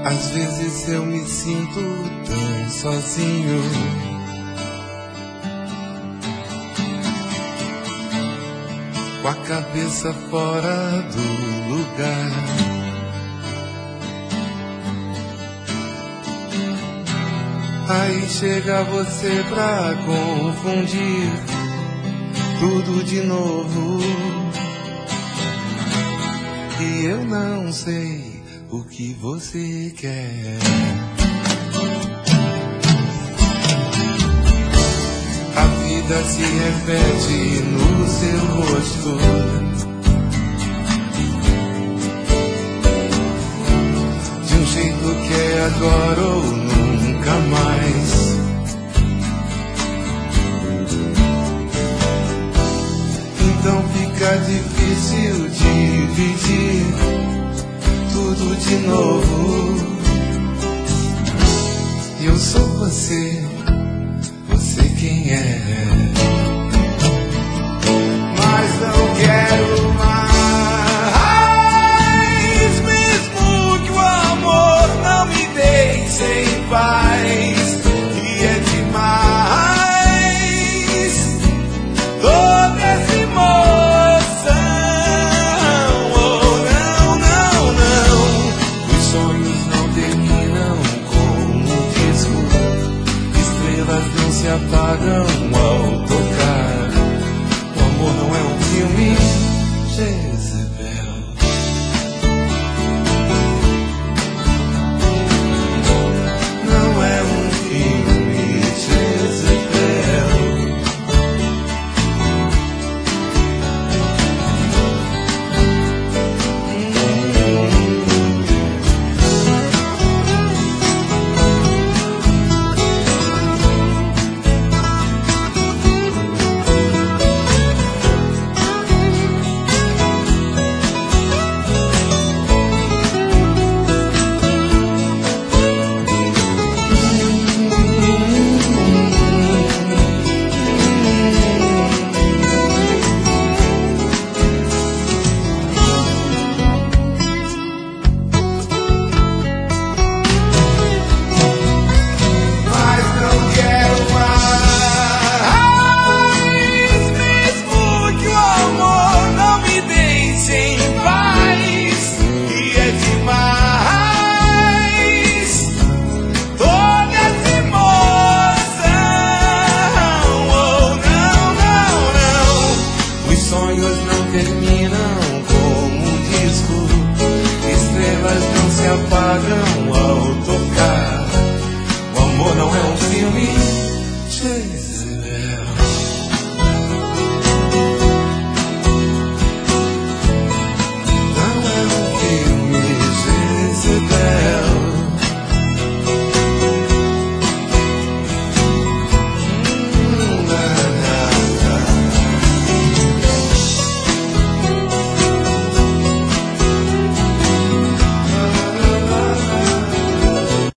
Às vezes eu me sinto tão sozinho, com a cabeça fora do lugar. Aí chega você pra confundir tudo de novo, e eu não sei o que você quer. A vida se repete no seu rosto, de um jeito que é agora ou nunca mais. Então fica difícil dividir tudo de novo. E eu sou você, você quem é. Mas não quero mais, mesmo que o amor não me deixe em paz. E é demais toda essa emoção. Oh, não, não, não. Os sonhos não terminam como um disco, estrelas não se apagam ao tocar. O amor não é um filme, Jezebel. Não é um filme, Jezebel. Terminam como um disco, estrelas não se apagam